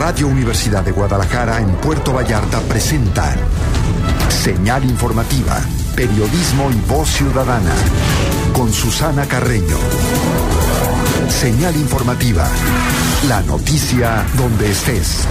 Radio Universidad de Guadalajara en Puerto Vallarta presentan Señal Informativa, periodismo y voz ciudadana, con Susana Carreño. Señal Informativa, la noticia donde estés.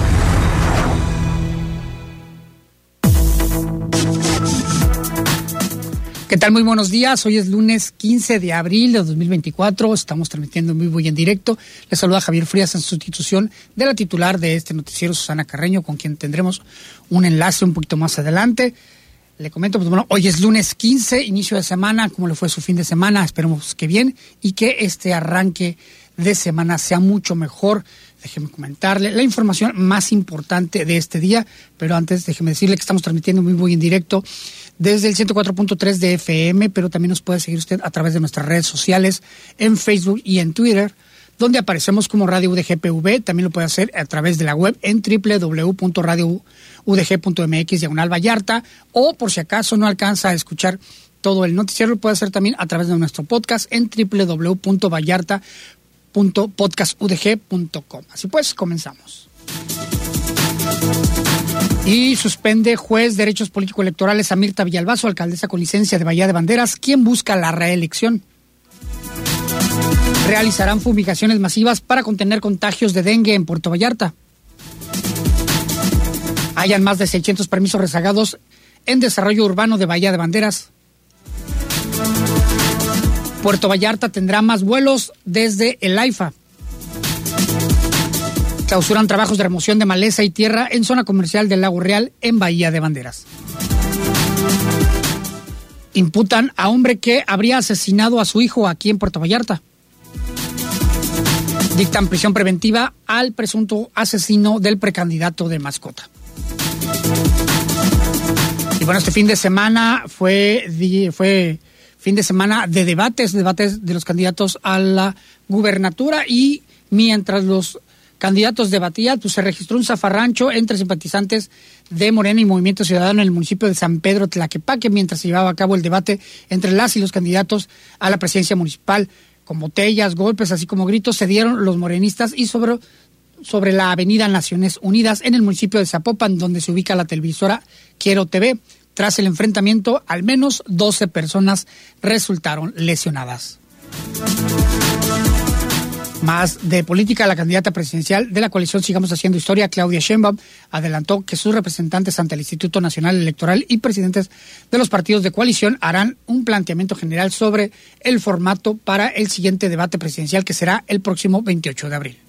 ¿Qué tal? Muy buenos días. Hoy es lunes 15 de abril de 2024. Estamos transmitiendo en vivo y en directo. Les saluda Javier Frías en sustitución de la titular de este noticiero, Susana Carreño, con quien tendremos un enlace un poquito más adelante. Le comento, pues bueno, hoy es lunes 15, inicio de semana. ¿Cómo le fue su fin de semana? Esperemos que bien y que este arranque de semana sea mucho mejor. Déjeme comentarle la información más importante de este día, pero antes déjeme decirle que estamos transmitiendo en vivo y en directo desde el 104.3 de FM, pero también nos puede seguir usted a través de nuestras redes sociales, en Facebook y en Twitter, donde aparecemos como Radio UDG-PV. También lo puede hacer a través de la web en www.radioudg.mx/Vallarta, o por si acaso no alcanza a escuchar todo el noticiero, lo puede hacer también a través de nuestro podcast en www.vallarta.podcastudg.com. Así pues, comenzamos. Y suspende juez de derechos político-electorales a Mirta Villalbazo, alcaldesa con licencia de Bahía de Banderas, quien busca la reelección. Realizarán fumigaciones masivas para contener contagios de dengue en Puerto Vallarta. Hayan más de 600 permisos rezagados en desarrollo urbano de Bahía de Banderas. Puerto Vallarta tendrá más vuelos desde el AIFA. Clausuran trabajos de remoción de maleza y tierra en zona comercial del Lago Real en Bahía de Banderas. Imputan a hombre que habría asesinado a su hijo aquí en Puerto Vallarta. Dictan prisión preventiva al presunto asesino del precandidato de Mascota. Y bueno, este fin de semana fue fin de semana de debates de los candidatos a la gubernatura, y mientras los candidatos debatían, pues se registró un zafarrancho entre simpatizantes de Morena y Movimiento Ciudadano en el municipio de San Pedro Tlaquepaque, mientras se llevaba a cabo el debate entre las y los candidatos a la presidencia municipal. Con botellas, golpes, así como gritos, se dieron los morenistas y sobre la avenida Naciones Unidas en el municipio de Zapopan, donde se ubica la televisora Quiero TV. Tras el enfrentamiento, al menos 12 personas resultaron lesionadas. Más de política, la candidata presidencial de la coalición Sigamos Haciendo Historia, Claudia Sheinbaum, adelantó que sus representantes ante el Instituto Nacional Electoral y presidentes de los partidos de coalición harán un planteamiento general sobre el formato para el siguiente debate presidencial, que será el próximo 28 de abril.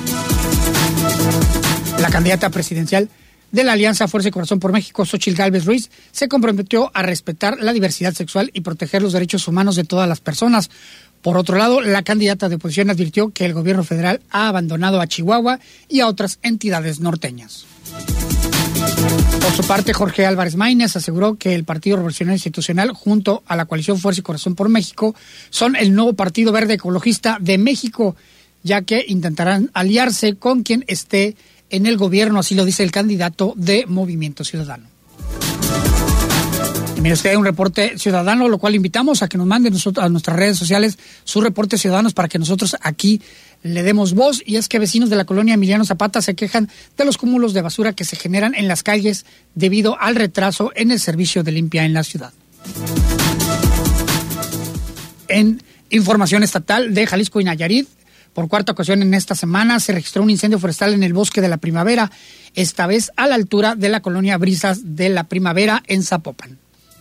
La candidata presidencial de la Alianza Fuerza y Corazón por México, Xóchitl Gálvez Ruiz, se comprometió a respetar la diversidad sexual y proteger los derechos humanos de todas las personas. Por otro lado, la candidata de oposición advirtió que el gobierno federal ha abandonado a Chihuahua y a otras entidades norteñas. Por su parte, Jorge Álvarez Maínez aseguró que el Partido Revolucionario Institucional, junto a la coalición Fuerza y Corazón por México, son el nuevo Partido Verde Ecologista de México, ya que intentarán aliarse con quien esté en el gobierno, así lo dice el candidato de Movimiento Ciudadano. Mire usted, un reporte ciudadano, lo cual invitamos a que nos manden a nuestras redes sociales sus reportes ciudadanos para que nosotros aquí le demos voz. Y es que vecinos de la colonia Emiliano Zapata se quejan de los cúmulos de basura que se generan en las calles debido al retraso en el servicio de limpia en la ciudad. En información estatal de Jalisco y Nayarit, por cuarta ocasión en esta semana se registró un incendio forestal en el Bosque de la Primavera, esta vez a la altura de la colonia Brisas de la Primavera en Zapopan.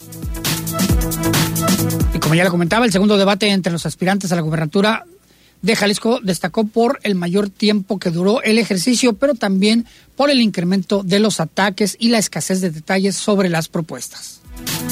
Y como ya le comentaba, el segundo debate entre los aspirantes a la gubernatura de Jalisco destacó por el mayor tiempo que duró el ejercicio, pero también por el incremento de los ataques y la escasez de detalles sobre las propuestas.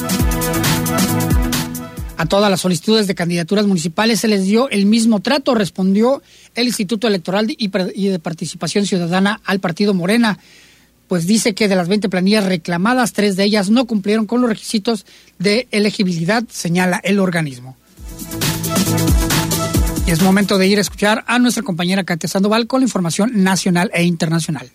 A todas las solicitudes de candidaturas municipales se les dio el mismo trato, respondió el Instituto Electoral y de Participación Ciudadana al Partido Morena, pues dice que de las 20 planillas reclamadas, 3 de ellas no cumplieron con los requisitos de elegibilidad, señala el organismo. Y es momento de ir a escuchar a nuestra compañera Katia Sandoval con la información nacional e internacional.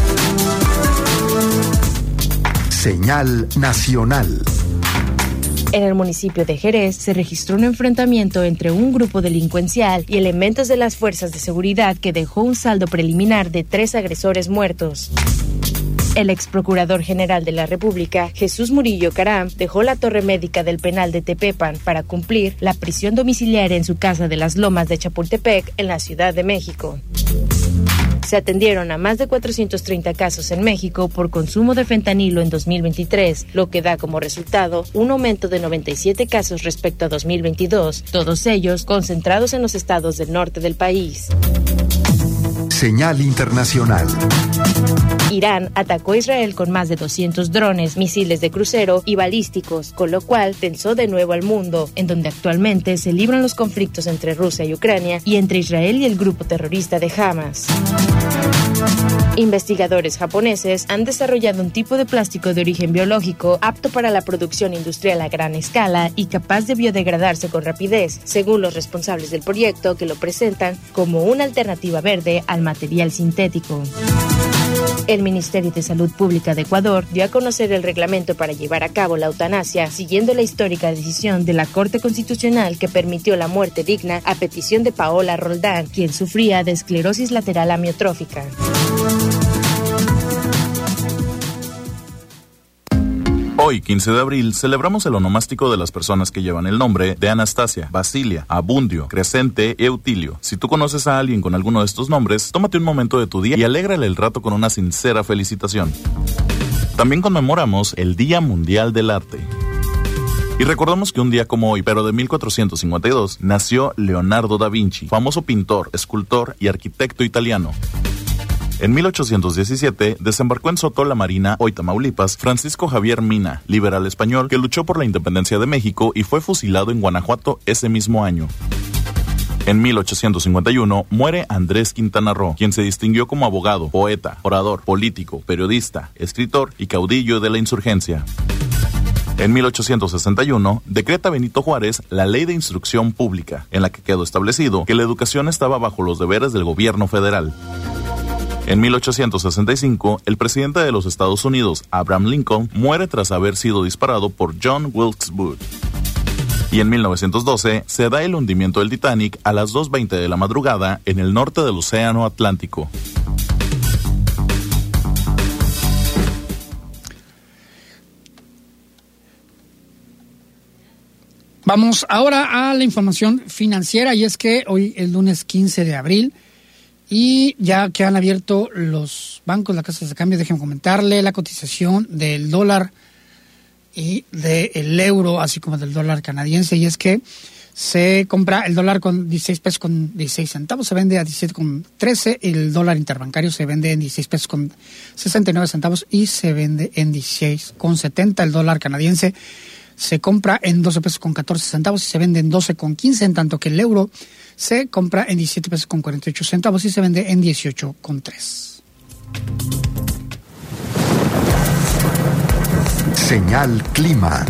Señal nacional. En el municipio de Jerez se registró un enfrentamiento entre un grupo delincuencial y elementos de las fuerzas de seguridad que dejó un saldo preliminar de 3 agresores muertos. El ex procurador general de la República, Jesús Murillo Caram, dejó la torre médica del penal de Tepepan para cumplir la prisión domiciliaria en su casa de las Lomas de Chapultepec, en la Ciudad de México. Se atendieron a más de 430 casos en México por consumo de fentanilo en 2023, lo que da como resultado un aumento de 97 casos respecto a 2022, todos ellos concentrados en los estados del norte del país. Señal internacional. Irán atacó a Israel con más de 200 drones, misiles de crucero y balísticos, con lo cual tensó de nuevo al mundo, en donde actualmente se libran los conflictos entre Rusia y Ucrania y entre Israel y el grupo terrorista de Hamas. Investigadores japoneses han desarrollado un tipo de plástico de origen biológico apto para la producción industrial a gran escala y capaz de biodegradarse con rapidez, según los responsables del proyecto, que lo presentan como una alternativa verde al material sintético. El Ministerio de Salud Pública de Ecuador dio a conocer el reglamento para llevar a cabo la eutanasia, siguiendo la histórica decisión de la Corte Constitucional que permitió la muerte digna a petición de Paola Roldán, quien sufría de esclerosis lateral amiotrófica. Hoy, 15 de abril, celebramos el onomástico de las personas que llevan el nombre de Anastasia, Basilia, Abundio, Crescente y Eutilio. Si tú conoces a alguien con alguno de estos nombres, tómate un momento de tu día y alégrale el rato con una sincera felicitación. También conmemoramos el Día Mundial del Arte. Y recordamos que un día como hoy, pero de 1452, nació Leonardo da Vinci, famoso pintor, escultor y arquitecto italiano. En 1817 desembarcó en Soto la Marina, hoy Tamaulipas, Francisco Javier Mina, liberal español que luchó por la independencia de México y fue fusilado en Guanajuato ese mismo año. En 1851 muere Andrés Quintana Roo, quien se distinguió como abogado, poeta, orador, político, periodista, escritor y caudillo de la insurgencia. En 1861 decreta Benito Juárez la Ley de Instrucción Pública, en la que quedó establecido que la educación estaba bajo los deberes del gobierno federal. En 1865, el presidente de los Estados Unidos, Abraham Lincoln, muere tras haber sido disparado por John Wilkes Booth. Y en 1912 se da el hundimiento del Titanic a las 2:20 de la madrugada en el norte del Océano Atlántico. Vamos ahora a la información financiera, y es que hoy es lunes 15 de abril y ya que han abierto los bancos, las casas de cambio, déjenme comentarle la cotización del dólar y del euro, así como del dólar canadiense, y es que se compra el dólar con 16 pesos con 16 centavos, se vende a 17,13, el dólar interbancario se vende en 16 pesos con 69 centavos y se vende en 16,70, el dólar canadiense se compra en 12 pesos con 14 centavos y se vende en 12 con 15, en tanto que el euro se compra en 17 pesos con 48 centavos y se vende en 18 con 3. Señal Clima.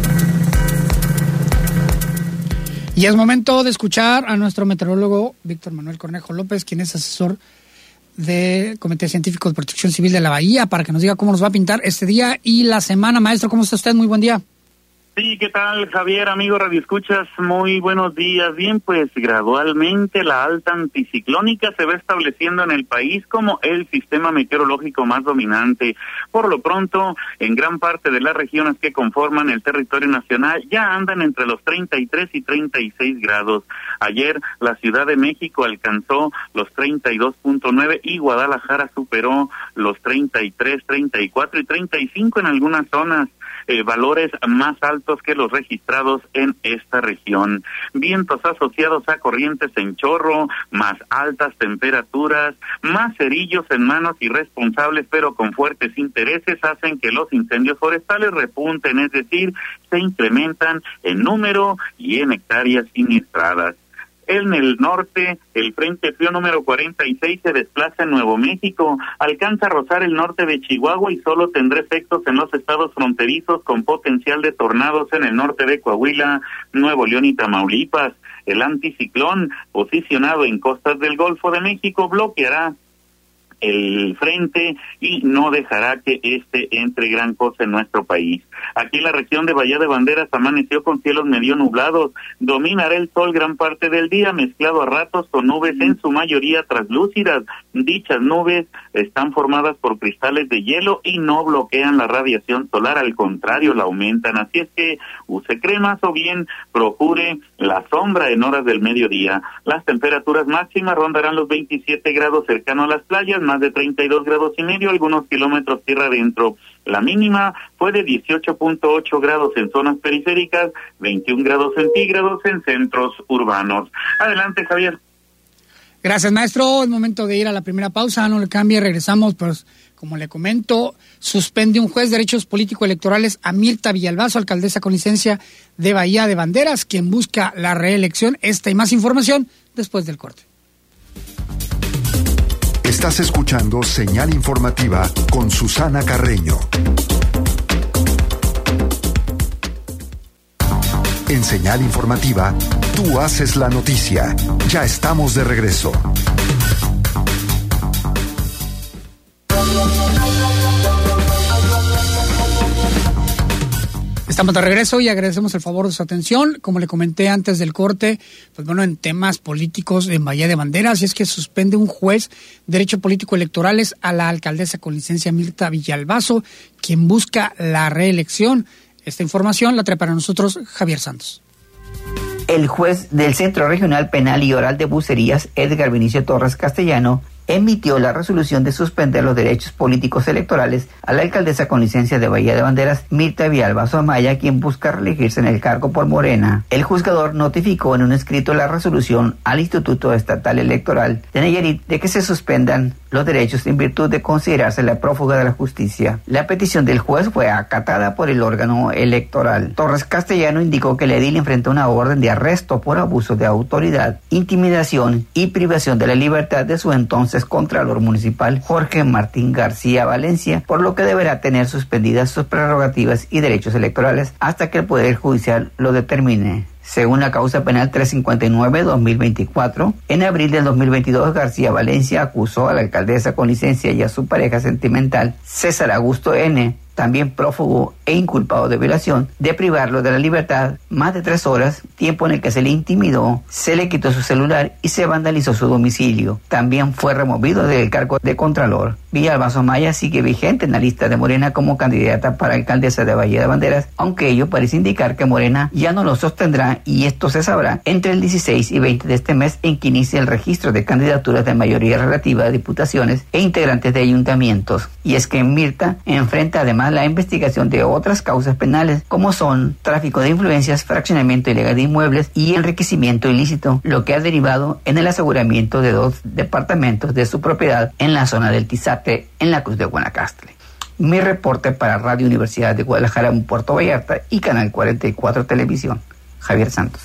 Y es momento de escuchar a nuestro meteorólogo Víctor Manuel Cornejo López, quien es asesor del Comité Científico de Protección Civil de la Bahía, para que nos diga cómo nos va a pintar este día y la semana. Maestro, ¿cómo está usted? Muy buen día. Sí, ¿qué tal, Javier, amigo radioescuchas? Muy buenos días. Bien, pues gradualmente la alta anticiclónica se va estableciendo en el país como el sistema meteorológico más dominante. Por lo pronto, en gran parte de las regiones que conforman el territorio nacional ya andan entre los 33 y 36 grados. Ayer la Ciudad de México alcanzó los 32.9 y Guadalajara superó los 33, 34 y 35 en algunas zonas. Valores más altos que los registrados en esta región. Vientos asociados a corrientes en chorro, más altas temperaturas, más cerillos en manos irresponsables pero con fuertes intereses hacen que los incendios forestales repunten, es decir, se incrementan en número y en hectáreas siniestradas. En el norte, el Frente Frío número 46 se desplaza en Nuevo México, alcanza a rozar el norte de Chihuahua y solo tendrá efectos en los estados fronterizos con potencial de tornados en el norte de Coahuila, Nuevo León y Tamaulipas. El anticiclón, posicionado en costas del Golfo de México, bloqueará el frente y no dejará que entre gran cosa en nuestro país. Aquí en la región de Bahía de Banderas amaneció con cielos medio nublados. Dominará el sol gran parte del día, mezclado a ratos con nubes en su mayoría translúcidas. Dichas nubes están formadas por cristales de hielo y no bloquean la radiación solar, al contrario, la aumentan. Así es que use cremas o bien procure la sombra en horas del mediodía. Las temperaturas máximas rondarán los 27 grados cercano a las playas, más de 32 grados y medio, algunos kilómetros tierra adentro. La mínima fue de 18.8 grados en zonas periféricas, 21 grados centígrados en centros urbanos. Adelante, Javier. Gracias, maestro. Es momento de ir a la primera pausa. No le cambie, regresamos. Pues, como le comento, suspende un juez de derechos político-electorales a Mirta Villalbazo, alcaldesa con licencia de Bahía de Banderas, quien busca la reelección. Esta y más información después del corte. Estás escuchando Señal Informativa con Susana Carreño. En Señal Informativa, tú haces la noticia. Ya estamos de regreso. Estamos de regreso y agradecemos el favor de su atención. Como le comenté antes del corte, pues bueno, en temas políticos en Bahía de Banderas, y es que suspende un juez de Derecho Político Electorales a la alcaldesa con licencia Mirta Villalbazo, quien busca la reelección. Esta información la trae para nosotros Javier Santos. El juez del Centro Regional Penal y Oral de Bucerías, Edgar Vinicio Torres Castellano, emitió la resolución de suspender los derechos políticos electorales a la alcaldesa con licencia de Bahía de Banderas, Mirta Villalbazo Amaya, quien busca reelegirse en el cargo por Morena. El juzgador notificó en un escrito la resolución al Instituto Estatal Electoral de Nayarit de que se suspendan los derechos en virtud de considerarse la prófuga de la justicia. La petición del juez fue acatada por el órgano electoral. Torres Castellano indicó que el edil enfrenta una orden de arresto por abuso de autoridad, intimidación y privación de la libertad de su entonces Contralor Municipal Jorge Martín García Valencia, por lo que deberá tener suspendidas sus prerrogativas y derechos electorales hasta que el Poder Judicial lo determine. Según la causa penal 359-2024, en abril del 2022, García Valencia acusó a la alcaldesa con licencia y a su pareja sentimental, César Augusto N., también prófugo e inculpado de violación, de privarlo de la libertad más de 3 horas, tiempo en el que se le intimidó, se le quitó su celular y se vandalizó su domicilio. También fue removido del cargo de Contralor. Villalbazo Amaya sigue vigente en la lista de Morena como candidata para alcaldesa de Bahía de Banderas, aunque ello parece indicar que Morena ya no lo sostendrá, y esto se sabrá entre el 16 y 20 de este mes, en que inicia el registro de candidaturas de mayoría relativa de diputaciones e integrantes de ayuntamientos. Y es que Mirta enfrenta además la investigación de otras causas penales, como son tráfico de influencias, fraccionamiento ilegal de inmuebles y enriquecimiento ilícito, lo que ha derivado en el aseguramiento de 2 departamentos de su propiedad en la zona del Tizate, en la Cruz de Guanacaste. Mi reporte para Radio Universidad de Guadalajara en Puerto Vallarta y Canal 44 Televisión. Javier Santos.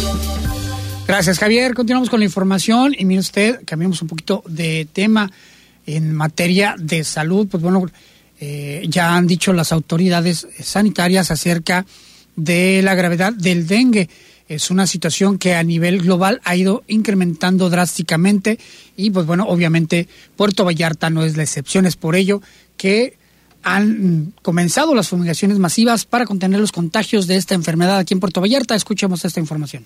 Gracias, Javier. Continuamos con la información y mire usted, cambiamos un poquito de tema en materia de salud. Pues bueno, ya han dicho las autoridades sanitarias acerca de la gravedad del dengue. Es una situación que a nivel global ha ido incrementando drásticamente y pues bueno, obviamente Puerto Vallarta no es la excepción. Es por ello que han comenzado las fumigaciones masivas para contener los contagios de esta enfermedad aquí en Puerto Vallarta. Escuchemos esta información.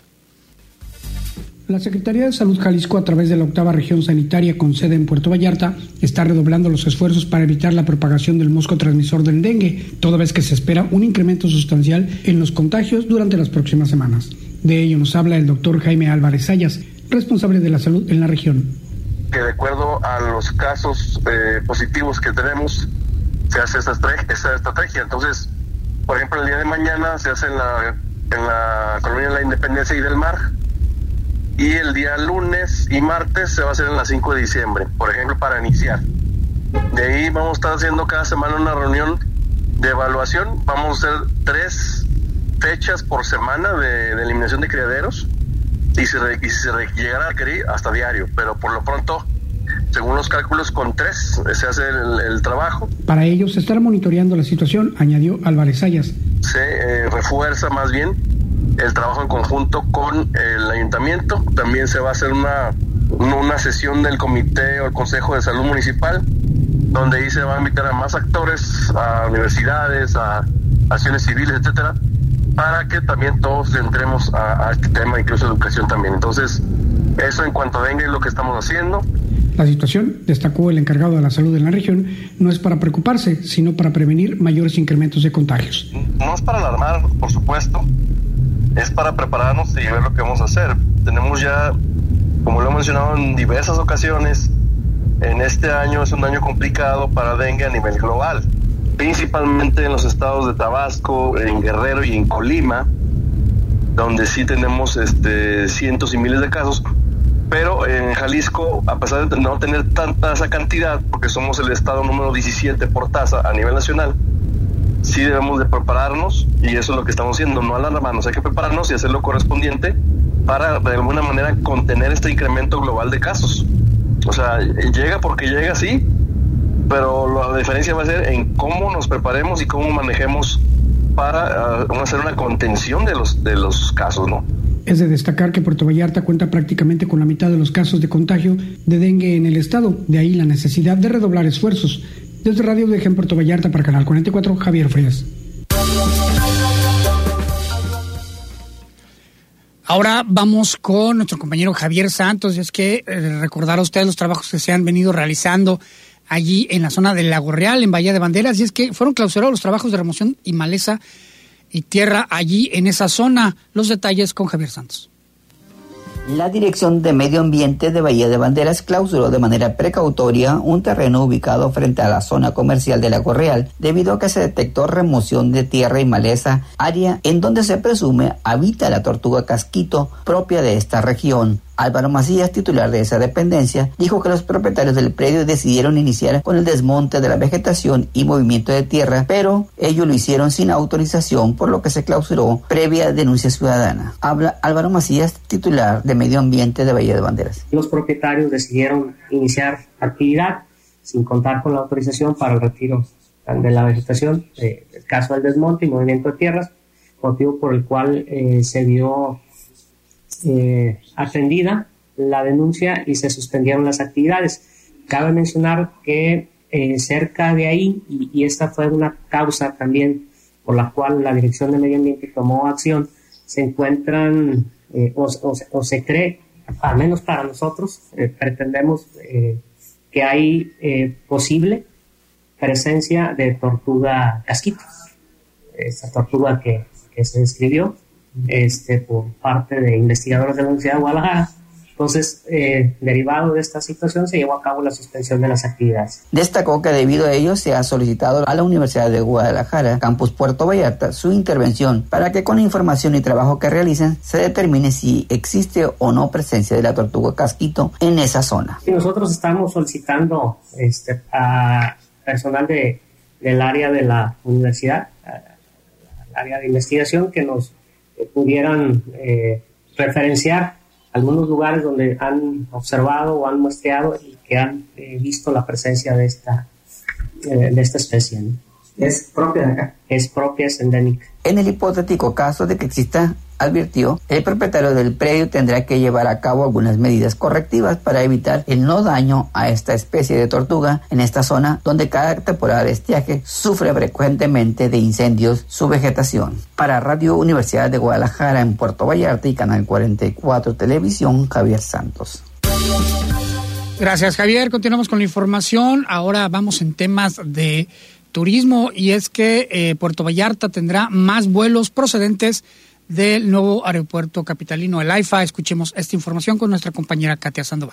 La Secretaría de Salud Jalisco, a través de la 8ª Región Sanitaria con sede en Puerto Vallarta, está redoblando los esfuerzos para evitar la propagación del mosco transmisor del dengue, toda vez que se espera un incremento sustancial en los contagios durante las próximas semanas. De ello nos habla el doctor Jaime Álvarez Sayas, responsable de la salud en la región. Que de acuerdo a los casos positivos que tenemos, se hace esta estrategia. Entonces, por ejemplo, el día de mañana se hace en la Colonia de la Independencia y del Mar, y el día lunes y martes se va a hacer en la 5 de diciembre, por ejemplo, para iniciar. De ahí vamos a estar haciendo cada semana una reunión de evaluación. Vamos a hacer 3 fechas por semana de eliminación de criaderos, y si se llegara a requerir, hasta diario, pero por lo pronto, según los cálculos, con 3 se hace el trabajo. Para ello se estará monitoreando la situación, añadió Álvarez Sayas. Se refuerza más bien el trabajo en conjunto con el ayuntamiento. También se va a hacer una una sesión del comité o el consejo de salud municipal, donde ahí se va a invitar a más actores, a universidades, a acciones civiles, etcétera, para que también todos entremos a este tema, incluso educación también. Entonces, eso en cuanto a dengue es lo que estamos haciendo. La situación, destacó el encargado de la salud en la región, no es para preocuparse, sino para prevenir mayores incrementos de contagios. No es para alarmar, por supuesto, es para prepararnos y ver lo que vamos a hacer. Tenemos ya, como lo he mencionado en diversas ocasiones, en este año es un año complicado para dengue a nivel global, principalmente en los estados de Tabasco, en Guerrero y en Colima, donde sí tenemos cientos y miles de casos. Pero en Jalisco, a pesar de no tener tanta esa cantidad, porque somos el estado número 17 por tasa a nivel nacional, sí debemos de prepararnos, y eso es lo que estamos haciendo, no alarmarnos, hay que prepararnos y hacer lo correspondiente para de alguna manera contener este incremento global de casos. O sea, llega porque llega, sí, pero la diferencia va a ser en cómo nos preparemos y cómo manejemos para hacer una contención de los casos, ¿no? Es de destacar que Puerto Vallarta cuenta prácticamente con la mitad de los casos de contagio de dengue en el estado, de ahí la necesidad de redoblar esfuerzos. Desde Radio UDG en Puerto Vallarta para Canal 44, Javier Frías. Ahora vamos con nuestro compañero Javier Santos, y es que recordar a ustedes los trabajos que se han venido realizando allí en la zona del Lago Real, en Bahía de Banderas, y es que fueron clausurados los trabajos de remoción y maleza y tierra allí en esa zona. Los detalles con Javier Santos. La Dirección de Medio Ambiente de Bahía de Banderas clausuró de manera precautoria un terreno ubicado frente a la zona comercial de Lago Real debido a que se detectó remoción de tierra y maleza, área en donde se presume habita la tortuga casquito propia de esta región. Álvaro Macías, titular de esa dependencia, dijo que los propietarios del predio decidieron iniciar con el desmonte de la vegetación y movimiento de tierra, pero ellos lo hicieron sin autorización, por lo que se clausuró previa denuncia ciudadana. Habla Álvaro Macías, titular de Medio Ambiente de Bahía de Banderas. Los propietarios decidieron iniciar actividad sin contar con la autorización para el retiro de la vegetación, el caso del desmonte y movimiento de tierras, motivo por el cual se vio atendida la denuncia y se suspendieron las actividades. Cabe mencionar que cerca de ahí, y esta fue una causa también por la cual la Dirección de Medio Ambiente tomó acción, se encuentran o se cree, al menos para nosotros, pretendemos que hay posible presencia de tortuga casquito, esta tortuga que se describió por parte de investigadores de la Universidad de Guadalajara. Entonces, derivado de esta situación, se llevó a cabo la suspensión de las actividades. Destacó que debido a ello se ha solicitado a la Universidad de Guadalajara, Campus Puerto Vallarta, su intervención para que con información y trabajo que realicen se determine si existe o no presencia de la tortuga casquito en esa zona. Y nosotros estamos solicitando a personal del área de la universidad, al área de investigación, que nos pudieran referenciar algunos lugares donde han observado o han muestreado y que han visto la presencia de esta especie, ¿no? ¿Es propia de acá? Es propia, es endémica. En el hipotético caso de que exista, advirtió, el propietario del predio tendrá que llevar a cabo algunas medidas correctivas para evitar el no daño a esta especie de tortuga en esta zona donde cada temporada de estiaje sufre frecuentemente de incendios su vegetación. Para Radio Universidad de Guadalajara en Puerto Vallarta y Canal 44 Televisión, Javier Santos. Gracias, Javier. Continuamos con la información. Ahora vamos en temas de turismo, y es que Puerto Vallarta tendrá más vuelos procedentes del nuevo aeropuerto capitalino, el AIFA. Escuchemos esta información con nuestra compañera Katia Sandoval.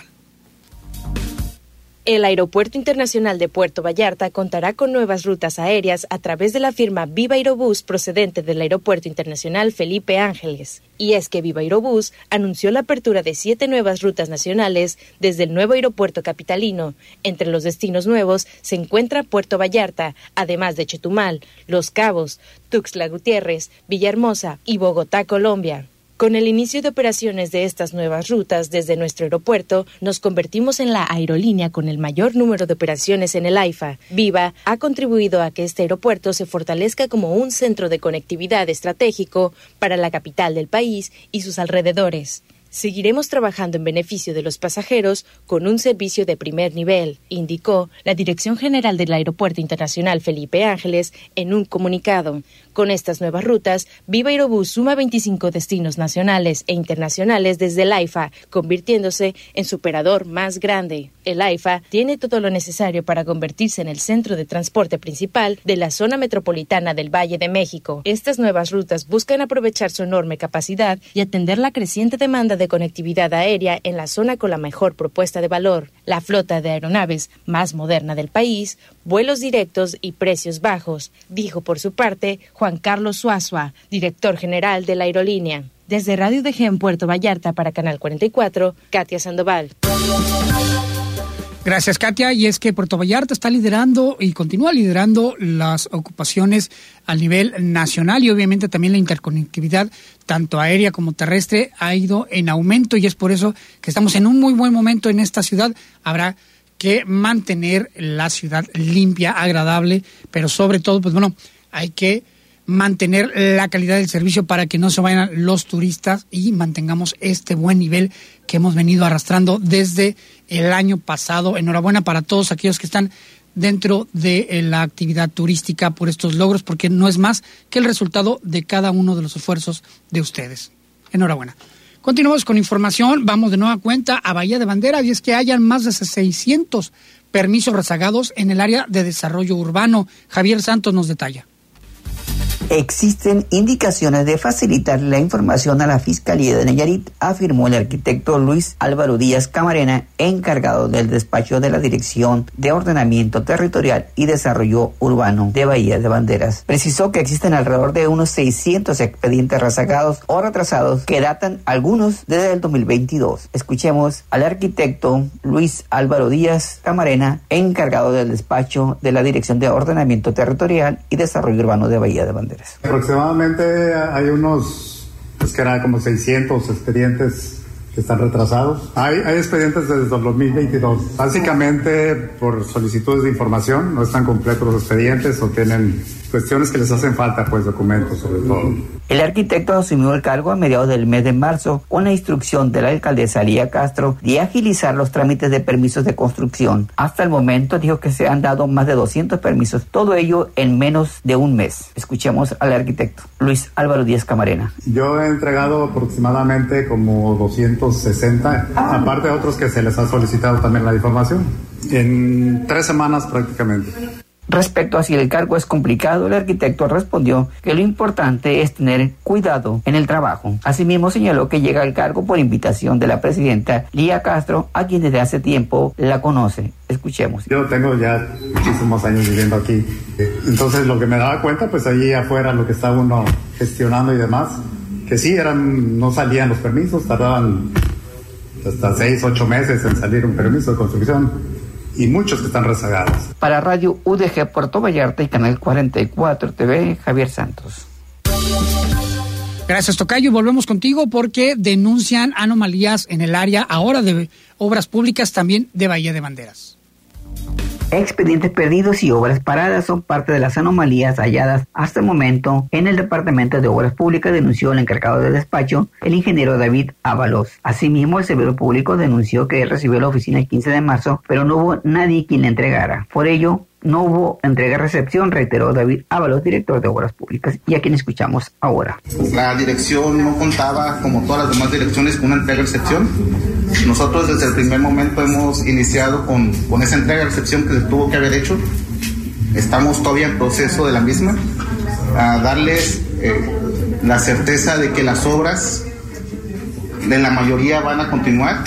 El Aeropuerto Internacional de Puerto Vallarta contará con nuevas rutas aéreas a través de la firma Viva Aerobús procedente del Aeropuerto Internacional Felipe Ángeles. Y es que Viva Aerobús anunció la apertura de 7 nuevas rutas nacionales desde el nuevo aeropuerto capitalino. Entre los destinos nuevos se encuentra Puerto Vallarta, además de Chetumal, Los Cabos, Tuxtla Gutiérrez, Villahermosa y Bogotá, Colombia. Con el inicio de operaciones de estas nuevas rutas desde nuestro aeropuerto, nos convertimos en la aerolínea con el mayor número de operaciones en el AIFA. Viva ha contribuido a que este aeropuerto se fortalezca como un centro de conectividad estratégico para la capital del país y sus alrededores. Seguiremos trabajando en beneficio de los pasajeros con un servicio de primer nivel, indicó la Dirección General del Aeropuerto Internacional Felipe Ángeles en un comunicado. Con estas nuevas rutas, Viva Aerobús suma 25 destinos nacionales e internacionales desde el AIFA, convirtiéndose en su operador más grande. El AIFA tiene todo lo necesario para convertirse en el centro de transporte principal de la zona metropolitana del Valle de México. Estas nuevas rutas buscan aprovechar su enorme capacidad y atender la creciente demanda de conectividad aérea en la zona con la mejor propuesta de valor. La flota de aeronaves más moderna del país, vuelos directos y precios bajos, dijo por su parte Juan Carlos Suazua, director general de la aerolínea. Desde Radio DG en Puerto Vallarta para Canal 44, Katia Sandoval. Gracias, Katia. Y es que Puerto Vallarta está liderando y continúa liderando las ocupaciones a nivel nacional y obviamente también la interconectividad, tanto aérea como terrestre, ha ido en aumento y es por eso que estamos en un muy buen momento en esta ciudad. Habrá que mantener la ciudad limpia, agradable, pero sobre todo, pues bueno, hay que mantener la calidad del servicio para que no se vayan los turistas y mantengamos este buen nivel que hemos venido arrastrando desde el año pasado. Enhorabuena para todos aquellos que están dentro de la actividad turística por estos logros, porque no es más que el resultado de cada uno de los esfuerzos de ustedes. Enhorabuena. Continuamos con información. Vamos de nueva cuenta a Bahía de Banderas y es que hayan más de 600 permisos rezagados en el área de desarrollo urbano. Javier Santos nos detalla. Existen indicaciones de facilitar la información a la Fiscalía de Nayarit, afirmó el arquitecto Luis Álvaro Díaz Camarena, encargado del despacho de la Dirección de Ordenamiento Territorial y Desarrollo Urbano de Bahía de Banderas. Precisó que existen alrededor de unos 600 expedientes rezagados o retrasados que datan algunos desde el 2022. Escuchemos al arquitecto Luis Álvaro Díaz Camarena, encargado del despacho de la Dirección de Ordenamiento Territorial y Desarrollo Urbano de Bahía de Banderas. Aproximadamente hay unos, pues que eran como 600 expedientes que están retrasados. Hay expedientes desde el 2022. Básicamente por solicitudes de información, no están completos los expedientes o tienen cuestiones que les hacen falta, pues documentos sobre todo. El arquitecto asumió el cargo a mediados del mes de marzo con la instrucción de la alcaldesa Lía Castro de agilizar los trámites de permisos de construcción. Hasta el momento dijo que se han dado más de 200 permisos, todo ello en menos de un mes. Escuchemos al arquitecto Luis Álvaro Díaz Camarena. Yo he entregado aproximadamente como 260, aparte de otros que se les ha solicitado también la información, en 3 semanas prácticamente. Respecto a si el cargo es complicado, el arquitecto respondió que lo importante es tener cuidado en el trabajo. Asimismo, señaló que llega al cargo por invitación de la presidenta Lía Castro, a quien desde hace tiempo la conoce. Escuchemos. Yo tengo ya muchísimos años viviendo aquí. Entonces, lo que me daba cuenta, pues allí afuera, lo que estaba uno gestionando y demás, que sí, no salían los permisos, tardaban hasta 6-8 meses en salir un permiso de construcción. Y muchos que están rezagados. Para Radio UDG Puerto Vallarta y Canal 44 TV, Javier Santos. Gracias, tocayo. Volvemos contigo porque denuncian anomalías en el área ahora de obras públicas, también de Bahía de Banderas. Expedientes perdidos y obras paradas son parte de las anomalías halladas hasta el momento en el Departamento de Obras Públicas, denunció el encargado de despacho, el ingeniero David Ábalos. Asimismo, el servidor público denunció que él recibió la oficina el 15 de marzo, pero no hubo nadie quien le entregara. Por ello, no hubo entrega-recepción, reiteró David Ábalos, director de Obras Públicas, y a quien escuchamos ahora. La dirección no contaba, como todas las demás direcciones, con una entrega-recepción. Nosotros desde el primer momento hemos iniciado con esa entrega-recepción que se tuvo que haber hecho. Estamos todavía en proceso de la misma, a darles la certeza de que las obras de la mayoría van a continuar.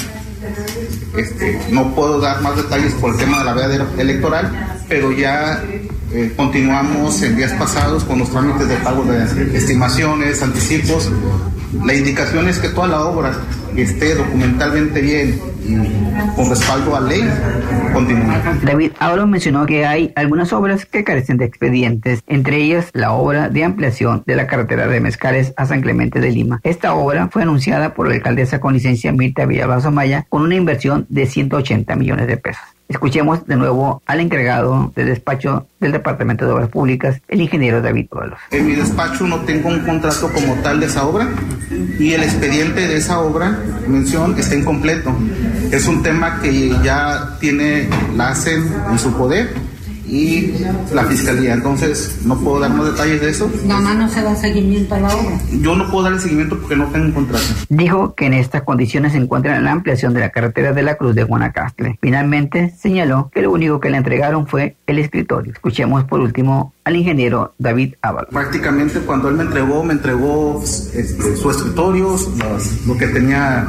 No puedo dar más detalles por el tema de la veda electoral, pero ya continuamos en días pasados con los trámites de pago de estimaciones, anticipos. La indicación es que toda la obra esté documentalmente bien y con respaldo a ley, continúa. David Ábalos mencionó que hay algunas obras que carecen de expedientes, entre ellas la obra de ampliación de la carretera de Mezcales a San Clemente de Lima. Esta obra fue anunciada por la alcaldesa con licencia Mirta Villalbazo Maya con una inversión de 180 millones de pesos. Escuchemos de nuevo al encargado de despacho del Departamento de Obras Públicas, el ingeniero David Ábalos. En mi despacho no tengo un contrato como tal de esa obra y el expediente de esa obra, mención, está incompleto. Es un tema que ya tiene la ACEN en su poder y la Fiscalía, entonces no puedo dar más detalles de eso. Nada más no se da seguimiento a la obra. Yo no puedo darle seguimiento porque no tengo un contrato. Dijo que en estas condiciones se encuentra la ampliación de la carretera de la Cruz de Guanacaste. Finalmente señaló que lo único que le entregaron fue el escritorio. Escuchemos por último al ingeniero David Ábalos. Prácticamente cuando él me entregó su escritorio, lo que tenía,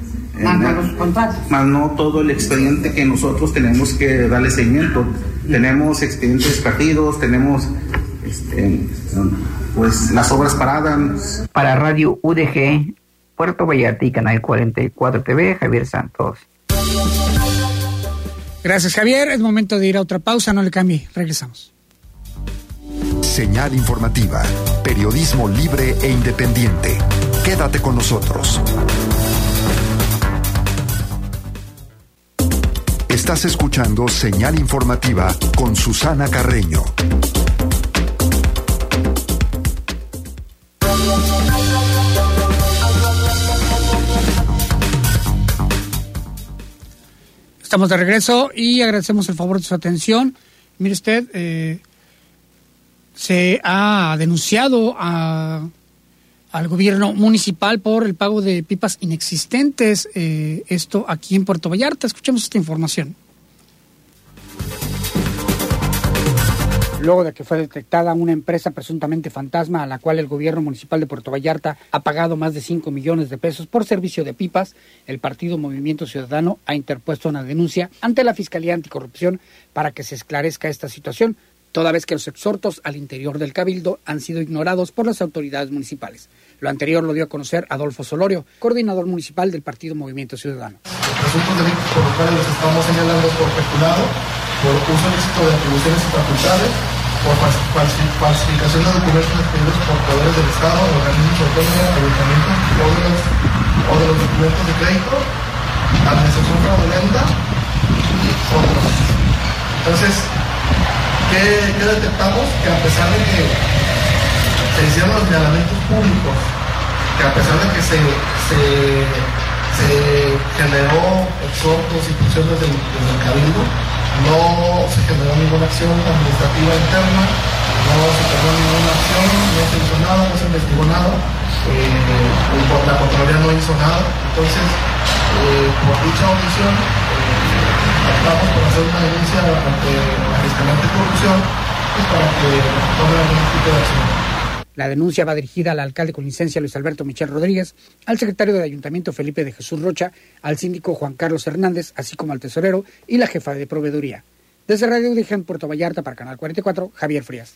más no todo el expediente que nosotros tenemos que darle seguimiento. Tenemos expedientes perdidos, tenemos pues las obras paradas. Para Radio UDG, Puerto Vallarta y Canal 44 TV, Javier Santos. Gracias, Javier. Es momento de ir a otra pausa, no le cambie. Regresamos. Señal informativa, periodismo libre e independiente. Quédate con nosotros. Estás escuchando Señal Informativa con Susana Carreño. Estamos de regreso y agradecemos el favor de su atención. Mire usted, se ha denunciado al gobierno municipal por el pago de pipas inexistentes, esto aquí en Puerto Vallarta. Escuchemos esta información. Luego de que fue detectada una empresa presuntamente fantasma a la cual el gobierno municipal de Puerto Vallarta ha pagado más de 5 millones de pesos por servicio de pipas, el partido Movimiento Ciudadano ha interpuesto una denuncia ante la Fiscalía Anticorrupción para que se esclarezca esta situación, toda vez que los exhortos al interior del Cabildo han sido ignorados por las autoridades municipales. Lo anterior lo dio a conocer Adolfo Solorio, coordinador municipal del partido Movimiento Ciudadano. Los presuntos delitos por los cuales los estamos señalando por peculado, por uso ilícito de atribuciones y facultades, por falsificación de documentos expedidos por poderes del Estado, organismos autónomos, ayuntamientos o de los documentos de crédito, administración fraudulenta y otros. Entonces, ¿qué detectamos? Que a pesar de que se hicieron los señalamientos públicos, que a pesar de que se generó exhortos y presiones desde el Cabildo, no se generó ninguna acción administrativa interna, no se generó ninguna acción, no se hizo nada, no se investigó nada, la Contraloría no hizo nada. Entonces, por dicha omisión, optamos por hacer una denuncia ante la Fiscalía Anticorrupción pues para que tome algún tipo de acción. La denuncia va dirigida al alcalde con licencia Luis Alberto Michel Rodríguez, al secretario del Ayuntamiento Felipe de Jesús Rocha, al síndico Juan Carlos Hernández, así como al tesorero y la jefa de proveeduría. Desde Radio UDG en Puerto Vallarta para Canal 44, Javier Frías.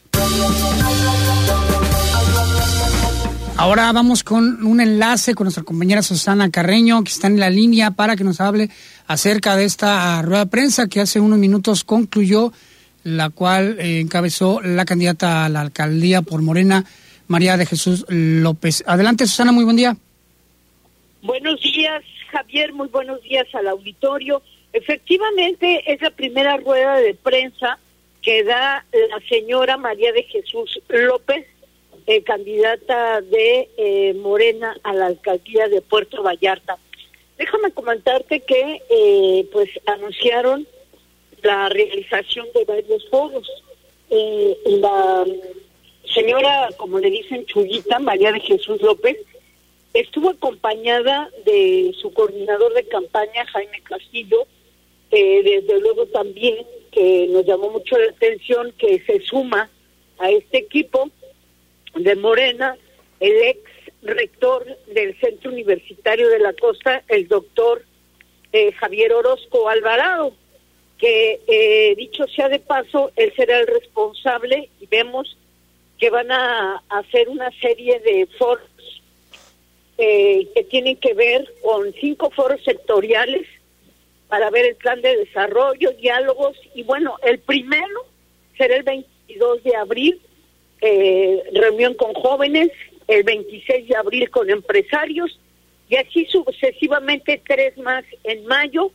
Ahora vamos con un enlace con nuestra compañera Susana Carreño, que está en la línea para que nos hable acerca de esta rueda de prensa que hace unos minutos concluyó, la cual encabezó la candidata a la alcaldía por Morena, María de Jesús López. Adelante, Susana, muy buen día. Buenos días, Javier, muy buenos días al auditorio. Efectivamente, es la primera rueda de prensa que da la señora María de Jesús López, candidata de Morena a la alcaldía de Puerto Vallarta. Déjame comentarte que pues anunciaron la realización de varios foros. La señora, como le dicen, Chuyita, María de Jesús López, estuvo acompañada de su coordinador de campaña, Jaime Castillo, desde luego también que nos llamó mucho la atención que se suma a este equipo de Morena el ex rector del Centro Universitario de la Costa, el doctor Javier Orozco Alvarado, que dicho sea de paso, él será el responsable, y vemos que van a hacer una serie de foros que tienen que ver con 5 foros sectoriales para ver el plan de desarrollo, diálogos, y bueno, el primero será el 22 de abril, reunión con jóvenes, el 26 de abril con empresarios, y así sucesivamente 3 más en mayo,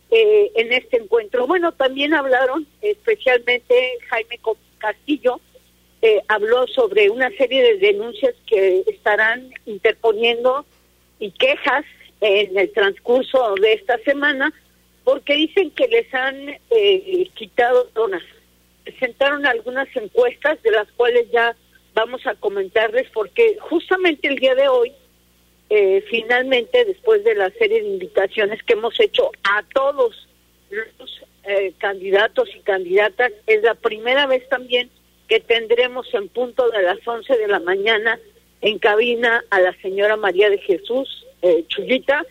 en este encuentro. Bueno, también hablaron, especialmente Jaime Castillo, habló sobre una serie de denuncias que estarán interponiendo y quejas en el transcurso de esta semana, porque dicen que les han quitado donas. Presentaron algunas encuestas de las cuales ya vamos a comentarles, porque justamente el día de hoy, finalmente, después de la serie de invitaciones que hemos hecho a todos los candidatos y candidatas, es la primera vez también que tendremos en punto de las 11 de la mañana en cabina a la señora María de Jesús Chuyita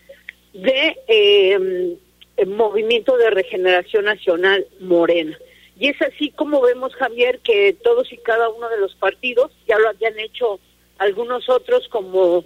de Movimiento de Regeneración Nacional Morena. Y es así como vemos, Javier, que todos y cada uno de los partidos, ya lo habían hecho algunos otros, como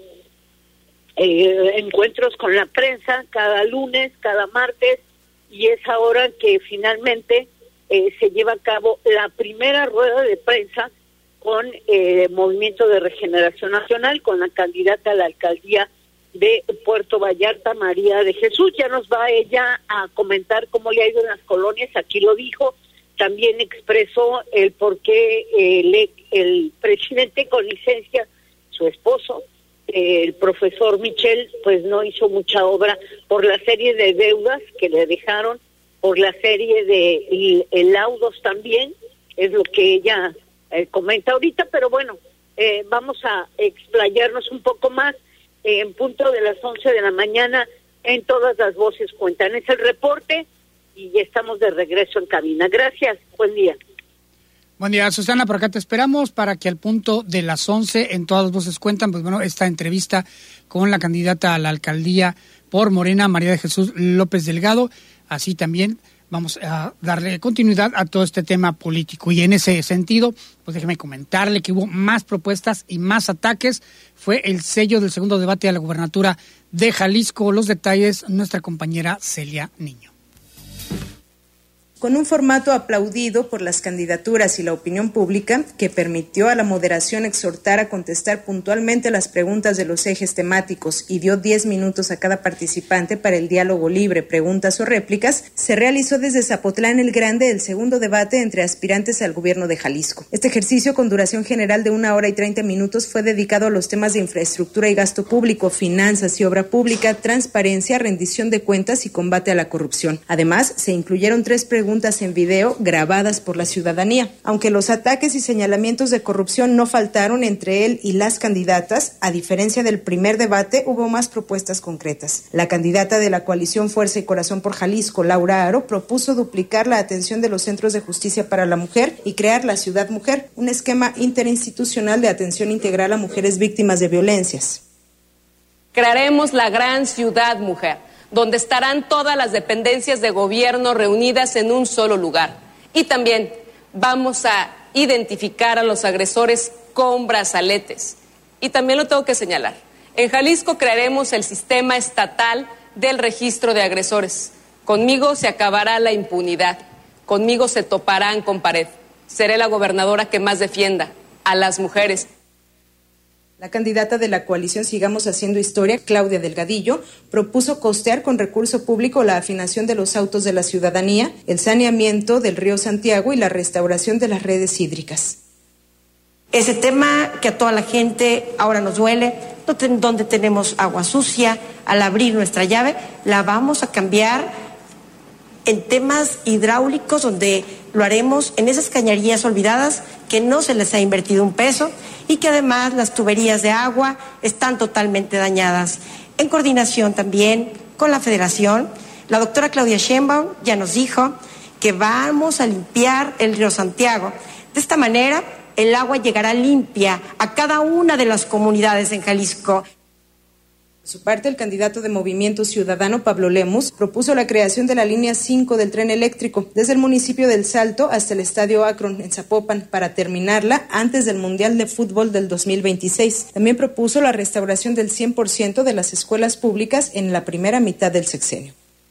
encuentros con la prensa cada lunes, cada martes, y es ahora que finalmente se lleva a cabo la primera rueda de prensa con Movimiento de Regeneración Nacional, con la candidata a la alcaldía de Puerto Vallarta, María de Jesús. Ya nos va ella a comentar cómo le ha ido en las colonias, aquí lo dijo, también expresó el por qué el presidente con licencia, su esposo, el profesor Michel, pues no hizo mucha obra por la serie de deudas que le dejaron, por la serie de laudos también, es lo que ella comenta ahorita, pero bueno, vamos a explayarnos un poco más en punto de las 11 de la mañana en Todas las Voces Cuentan. Es el reporte y ya estamos de regreso en cabina. Gracias, buen día. Buen día, Susana, por acá te esperamos para que al punto de las 11 en Todas las Voces Cuentan, pues bueno, esta entrevista con la candidata a la alcaldía por Morena, María de Jesús López Delgado, así también vamos a darle continuidad a todo este tema político. Y en ese sentido, pues déjeme comentarle que hubo más propuestas y más ataques. Fue el sello del segundo debate a la gubernatura de Jalisco. Los detalles, nuestra compañera Celia Niño. Con un formato aplaudido por las candidaturas y la opinión pública, que permitió a la moderación exhortar a contestar puntualmente las preguntas de los ejes temáticos y dio 10 minutos a cada participante para el diálogo libre, preguntas o réplicas, se realizó desde Zapotlán el Grande el segundo debate entre aspirantes al gobierno de Jalisco. Este ejercicio, con duración general de 1 hora y 30 minutos, fue dedicado a los temas de infraestructura y gasto público, finanzas y obra pública, transparencia, rendición de cuentas y combate a la corrupción. Además, se incluyeron 3 preguntas en video grabadas por la ciudadanía. Aunque los ataques y señalamientos de corrupción no faltaron entre él y las candidatas, a diferencia del primer debate, hubo más propuestas concretas. La candidata de la coalición Fuerza y Corazón por Jalisco, Laura Aro, propuso duplicar la atención de los centros de justicia para la mujer y crear la Ciudad Mujer, un esquema interinstitucional de atención integral a mujeres víctimas de violencias. Crearemos la gran Ciudad Mujer, donde estarán todas las dependencias de gobierno reunidas en un solo lugar. Y también vamos a identificar a los agresores con brazaletes. Y también lo tengo que señalar. En Jalisco crearemos el sistema estatal del registro de agresores. Conmigo se acabará la impunidad. Conmigo se toparán con pared. Seré la gobernadora que más defienda a las mujeres. La candidata de la coalición Sigamos Haciendo Historia, Claudia Delgadillo, propuso costear con recurso público la afinación de los autos de la ciudadanía, el saneamiento del río Santiago y la restauración de las redes hídricas. Ese tema que a toda la gente ahora nos duele, donde tenemos agua sucia, al abrir nuestra llave, la vamos a cambiar en temas hidráulicos, donde lo haremos en esas cañerías olvidadas que no se les ha invertido un peso y que además las tuberías de agua están totalmente dañadas. En coordinación también con la Federación, la doctora Claudia Sheinbaum ya nos dijo que vamos a limpiar el río Santiago. De esta manera, el agua llegará limpia a cada una de las comunidades en Jalisco. Por su parte, el candidato de Movimiento Ciudadano, Pablo Lemus, propuso la creación de la línea 5 del tren eléctrico desde el municipio del Salto hasta el Estadio Akron en Zapopan para terminarla antes del Mundial de Fútbol del 2026. También propuso la restauración del 100% de las escuelas públicas en la primera mitad del sexenio.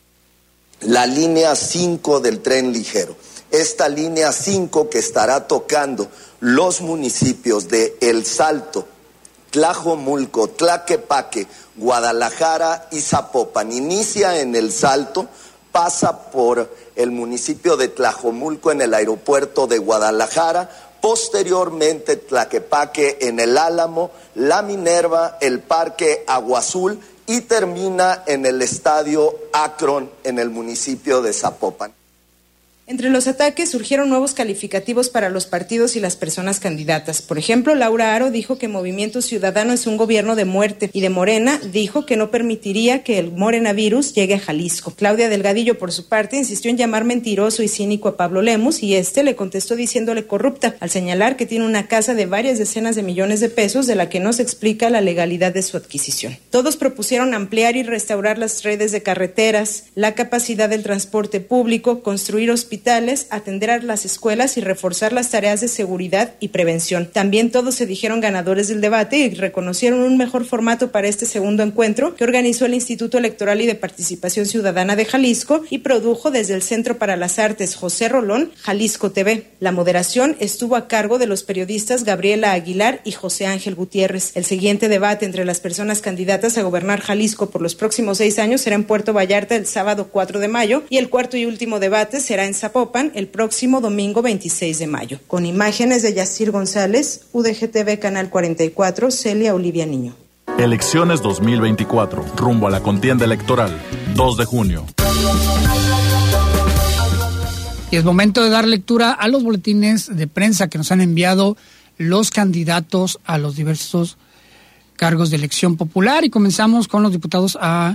La línea 5 del tren ligero. Esta línea 5 que estará tocando los municipios de El Salto, Tlajomulco, Tlaquepaque, Guadalajara y Zapopan. Inicia en El Salto pasa por el municipio de Tlajomulco en el aeropuerto de Guadalajara, posteriormente Tlaquepaque en el Álamo, La Minerva, el Parque Agua Azul y termina en el estadio Akron en el municipio de Zapopan. Entre los ataques surgieron nuevos calificativos para los partidos y las personas candidatas. Por ejemplo, Laura Aro dijo que Movimiento Ciudadano es un gobierno de muerte y de Morena dijo que no permitiría que el morenavirus llegue a Jalisco. Claudia Delgadillo, por su parte, insistió en llamar mentiroso y cínico a Pablo Lemus y este le contestó diciéndole corrupta, al señalar que tiene una casa de varias decenas de millones de pesos de la que no se explica la legalidad de su adquisición. Todos propusieron ampliar y restaurar las redes de carreteras, la capacidad del transporte público, construir hospitales, atender a las escuelas y reforzar las tareas de seguridad y prevención. También todos se dijeron ganadores del debate y reconocieron un mejor formato para este segundo encuentro que organizó el Instituto Electoral y de Participación Ciudadana de Jalisco y produjo desde el Centro para las Artes José Rolón, Jalisco TV. La moderación estuvo a cargo de los periodistas Gabriela Aguilar y José Ángel Gutiérrez. El siguiente debate entre las personas candidatas a gobernar Jalisco por los próximos 6 años será en Puerto Vallarta el sábado 4 de mayo y el cuarto y último debate será en Zapopan el próximo domingo 26 de mayo. Con imágenes de Yacir González, UDG-TV Canal 44, Celia Olivia Niño. Elecciones 2024, rumbo a la contienda electoral, 2 de junio. Y es momento de dar lectura a los boletines de prensa que nos han enviado los candidatos a los diversos cargos de elección popular y comenzamos con los diputados a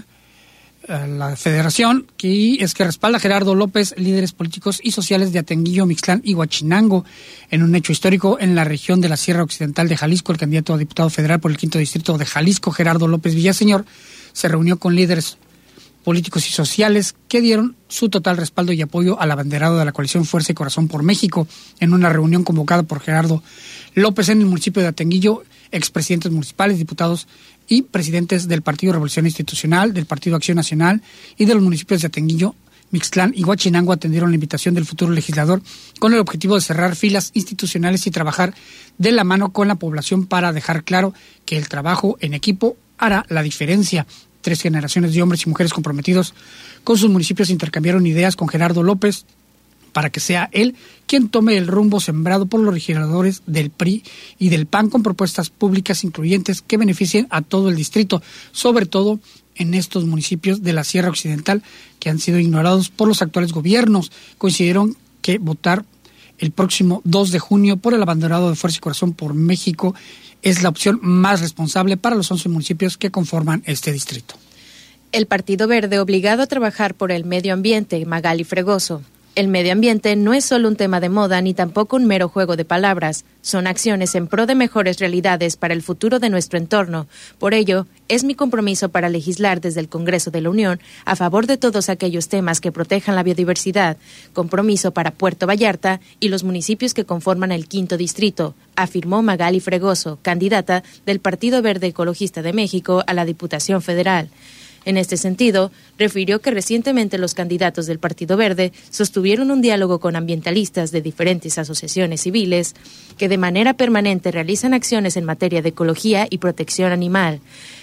la federación, que es que respalda a Gerardo López, líderes políticos y sociales de Atenguillo, Mixtlán y Huachinango. En un hecho histórico en la región de la Sierra Occidental de Jalisco, el candidato a diputado federal por el 5º distrito de Jalisco, Gerardo López Villaseñor, se reunió con líderes políticos y sociales que dieron su total respaldo y apoyo al abanderado de la coalición Fuerza y Corazón por México en una reunión convocada por Gerardo López en el municipio de Atenguillo. Expresidentes municipales, diputados y presidentes del Partido Revolución Institucional, del Partido Acción Nacional y de los municipios de Atenguillo, Mixtlán y Huachinango atendieron la invitación del futuro legislador con el objetivo de cerrar filas institucionales y trabajar de la mano con la población para dejar claro que el trabajo en equipo hará la diferencia. 3 generaciones de hombres y mujeres comprometidos con sus municipios intercambiaron ideas con Gerardo López para que sea él quien tome el rumbo sembrado por los legisladores del PRI y del PAN con propuestas públicas incluyentes que beneficien a todo el distrito, sobre todo en estos municipios de la Sierra Occidental que han sido ignorados por los actuales gobiernos. Coincidieron que votar el próximo 2 de junio por el abanderado de Fuerza y Corazón por México es la opción más responsable para los 11 municipios que conforman este distrito. El Partido Verde obligado a trabajar por el medio ambiente, Magali Fregoso. El medio ambiente no es solo un tema de moda ni tampoco un mero juego de palabras. Son acciones en pro de mejores realidades para el futuro de nuestro entorno. Por ello, es mi compromiso para legislar desde el Congreso de la Unión a favor de todos aquellos temas que protejan la biodiversidad. Compromiso para Puerto Vallarta y los municipios que conforman el 5º distrito, afirmó Magali Fregoso, candidata del Partido Verde Ecologista de México a la Diputación Federal. En este sentido, refirió que recientemente los candidatos del Partido Verde sostuvieron un diálogo con ambientalistas de diferentes asociaciones civiles que de manera permanente realizan acciones en materia de ecología y protección animal,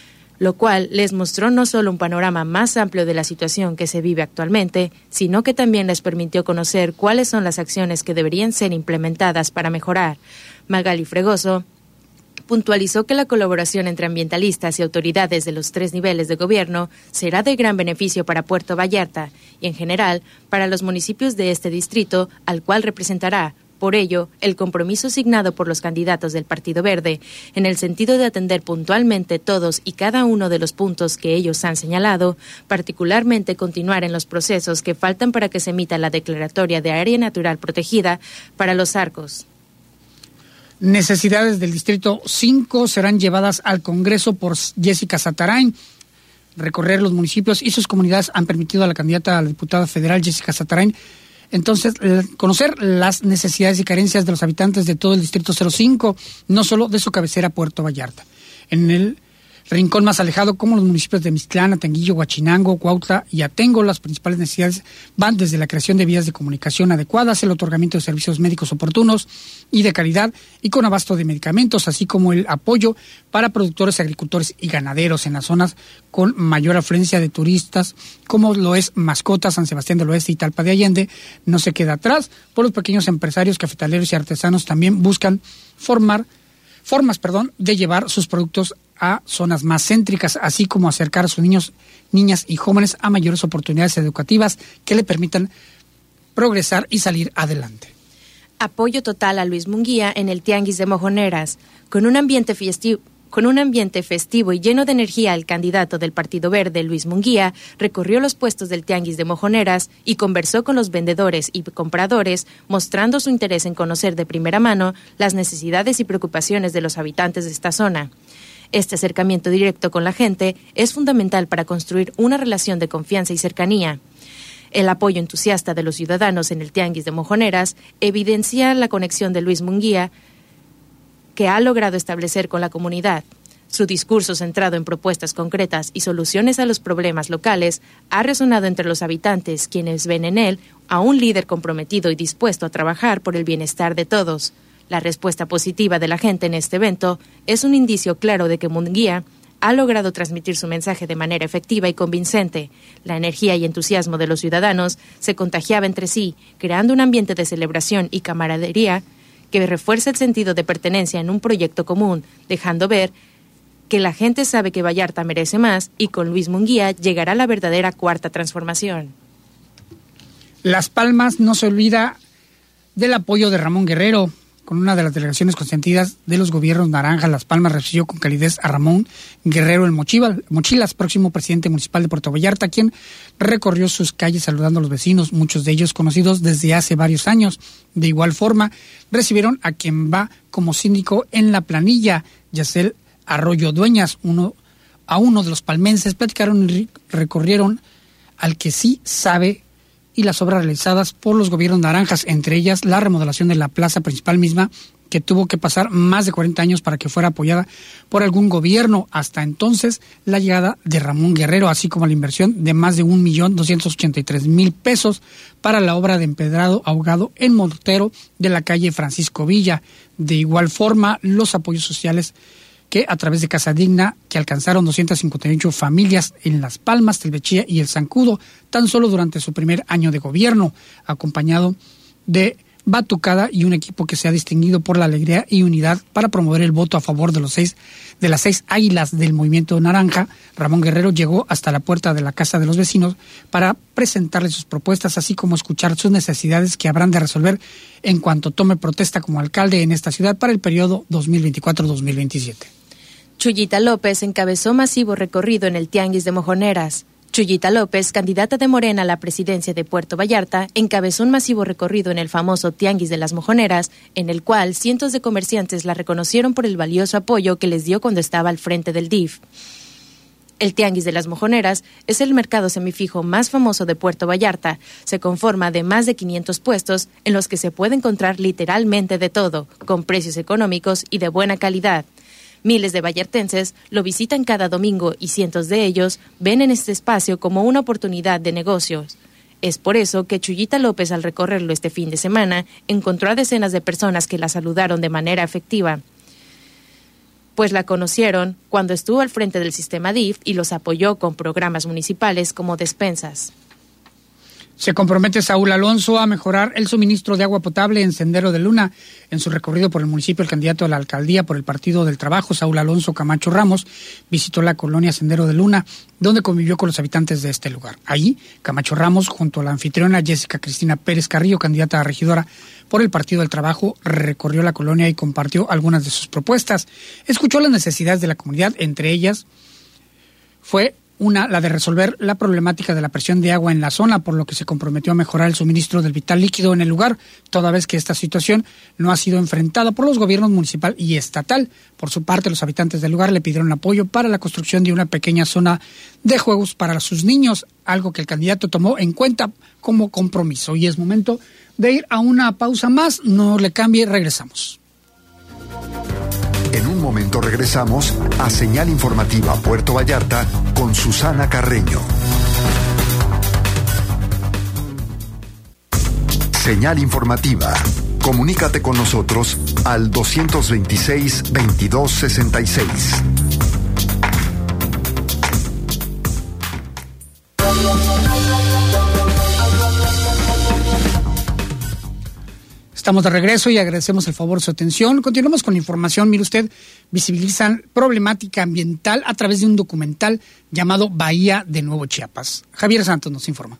lo cual les mostró no solo un panorama más amplio de la situación que se vive actualmente, sino que también les permitió conocer cuáles son las acciones que deberían ser implementadas para mejorar. Magali Fregoso puntualizó que la colaboración entre ambientalistas y autoridades de los 3 niveles de gobierno será de gran beneficio para Puerto Vallarta y, en general, para los municipios de este distrito, al cual representará. Por ello, el compromiso asignado por los candidatos del Partido Verde, en el sentido de atender puntualmente todos y cada uno de los puntos que ellos han señalado, particularmente continuar en los procesos que faltan para que se emita la declaratoria de área natural protegida para los arcos. Necesidades del Distrito 5 serán llevadas al Congreso por Jessica Satarain. Recorrer los municipios y sus comunidades han permitido a la candidata a la diputada federal Jessica Satarain entonces conocer las necesidades y carencias de los habitantes de todo el Distrito 05, no solo de su cabecera Puerto Vallarta. En el rincón más alejado, como los municipios de Mixtlán, Atenguillo, Huachinango, Cuautla y Atengo. Las principales necesidades van desde la creación de vías de comunicación adecuadas, el otorgamiento de servicios médicos oportunos y de calidad y con abasto de medicamentos, así como el apoyo para productores, agricultores y ganaderos en las zonas con mayor afluencia de turistas, como lo es Mascota, San Sebastián del Oeste y Talpa de Allende. No se queda atrás, por los pequeños empresarios, cafetaleros y artesanos también buscan formas de llevar sus productos a zonas más céntricas, así como acercar a sus niños, niñas y jóvenes a mayores oportunidades educativas que le permitan progresar y salir adelante. Apoyo total a Luis Munguía en el Tianguis de Mojoneras. Con un ambiente festivo y lleno de energía, el candidato del Partido Verde, Luis Munguía, recorrió los puestos del Tianguis de Mojoneras y conversó con los vendedores y compradores, mostrando su interés en conocer de primera mano las necesidades y preocupaciones de los habitantes de esta zona. Este acercamiento directo con la gente es fundamental para construir una relación de confianza y cercanía. El apoyo entusiasta de los ciudadanos en el Tianguis de Mojoneras evidencia la conexión de Luis Munguía que ha logrado establecer con la comunidad. Su discurso centrado en propuestas concretas y soluciones a los problemas locales ha resonado entre los habitantes, quienes ven en él a un líder comprometido y dispuesto a trabajar por el bienestar de todos. La respuesta positiva de la gente en este evento es un indicio claro de que Munguía ha logrado transmitir su mensaje de manera efectiva y convincente. La energía y entusiasmo de los ciudadanos se contagiaba entre sí, creando un ambiente de celebración y camaradería que refuerza el sentido de pertenencia en un proyecto común, dejando ver que la gente sabe que Vallarta merece más y con Luis Munguía llegará la verdadera cuarta transformación. Las Palmas no se olvida del apoyo de Ramón Guerrero. Con una de las delegaciones consentidas de los gobiernos naranjas, Las Palmas recibió con calidez a Ramón Guerrero el Mochilas, próximo presidente municipal de Puerto Vallarta, quien recorrió sus calles saludando a los vecinos, muchos de ellos conocidos desde hace varios años. De igual forma, recibieron a quien va como síndico en la planilla, Yacel Arroyo Dueñas, uno de los palmenses. Platicaron y recorrieron al que sí sabe y las obras realizadas por los gobiernos naranjas, entre ellas la remodelación de la plaza principal misma, que tuvo que pasar más de 40 años para que fuera apoyada por algún gobierno. Hasta entonces, la llegada de Ramón Guerrero, así como la inversión de más de 1.283.000 pesos para la obra de empedrado ahogado en mortero de la calle Francisco Villa. De igual forma, los apoyos sociales que a través de Casa Digna, que alcanzaron 258 familias en Las Palmas, Telvechía y El Zancudo, tan solo durante su primer año de gobierno, acompañado de batucada y un equipo que se ha distinguido por la alegría y unidad para promover el voto a favor de las seis águilas del movimiento naranja. Ramón Guerrero llegó hasta la puerta de la casa de los vecinos para presentarles sus propuestas, así como escuchar sus necesidades que habrán de resolver en cuanto tome protesta como alcalde en esta ciudad para el periodo 2024-2027. Chuyita López encabezó masivo recorrido en el Tianguis de Mojoneras. Chuyita López, candidata de Morena a la presidencia de Puerto Vallarta, encabezó un masivo recorrido en el famoso Tianguis de las Mojoneras, en el cual cientos de comerciantes la reconocieron por el valioso apoyo que les dio cuando estaba al frente del DIF. El Tianguis de las Mojoneras es el mercado semifijo más famoso de Puerto Vallarta. Se conforma de más de 500 puestos en los que se puede encontrar literalmente de todo, con precios económicos y de buena calidad. Miles de vallartenses lo visitan cada domingo y cientos de ellos ven en este espacio como una oportunidad de negocios. Es por eso que Chuyita López, al recorrerlo este fin de semana, encontró a decenas de personas que la saludaron de manera efectiva, pues la conocieron cuando estuvo al frente del sistema DIF y los apoyó con programas municipales como despensas. Se compromete Saúl Alonso a mejorar el suministro de agua potable en Sendero de Luna. En su recorrido por el municipio, el candidato a la alcaldía por el Partido del Trabajo, Saúl Alonso Camacho Ramos, visitó la colonia Sendero de Luna, donde convivió con los habitantes de este lugar. Allí, Camacho Ramos, junto a la anfitriona Jessica Cristina Pérez Carrillo, candidata a regidora por el Partido del Trabajo, recorrió la colonia y compartió algunas de sus propuestas. Escuchó las necesidades de la comunidad, entre ellas fue la de resolver la problemática de la presión de agua en la zona, por lo que se comprometió a mejorar el suministro del vital líquido en el lugar, toda vez que esta situación no ha sido enfrentada por los gobiernos municipal y estatal. Por su parte, los habitantes del lugar le pidieron apoyo para la construcción de una pequeña zona de juegos para sus niños, algo que el candidato tomó en cuenta como compromiso. Y es momento de ir a una pausa más. No le cambie, regresamos. En un momento regresamos a Señal Informativa Puerto Vallarta con Susana Carreño. Señal Informativa. Comunícate con nosotros al 226-2266. Estamos de regreso y agradecemos el favor de su atención. Continuamos con la información. Mire usted, visibilizan problemática ambiental a través de un documental llamado Bahía de Nuevo Chiapas. Javier Santos nos informa.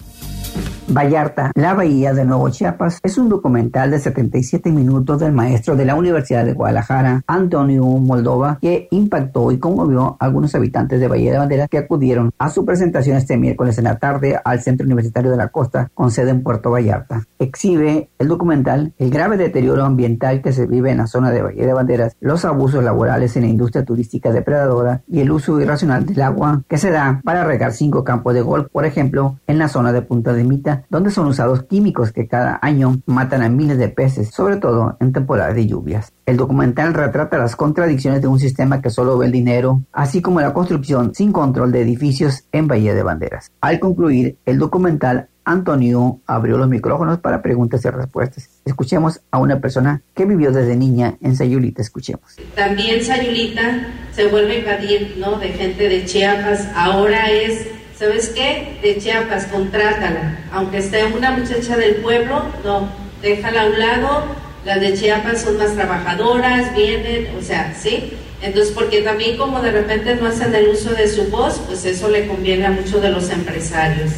Vallarta, la Bahía de Nuevo Chiapas, es un documental de 77 minutos del maestro de la Universidad de Guadalajara, Antonio Moldova, que impactó y conmovió a algunos habitantes de Bahía de Banderas que acudieron a su presentación este miércoles en la tarde al Centro Universitario de la Costa, con sede en Puerto Vallarta. Exhibe el documental el grave deterioro ambiental que se vive en la zona de Bahía de Banderas, los abusos laborales en la industria turística depredadora y el uso irracional del agua que se da para regar 5 campos de golf, por ejemplo, en la zona de Punta de Mita, donde son usados químicos que cada año matan a miles de peces, sobre todo en temporada de lluvias. El documental retrata las contradicciones de un sistema que solo ve el dinero, así como la construcción sin control de edificios en Bahía de Banderas. Al concluir el documental, Antonio abrió los micrófonos para preguntas y respuestas. Escuchemos a una persona que vivió desde niña en Sayulita. Escuchemos. También Sayulita se vuelve Cadir, ¿no? De gente de Chiapas. Ahora es, ¿sabes qué? De Chiapas, contrátala. Aunque esté una muchacha del pueblo, no, déjala a un lado. Las de Chiapas son más trabajadoras, vienen, o sea, ¿sí? Entonces, porque también como de repente no hacen el uso de su voz, pues eso le conviene a muchos de los empresarios.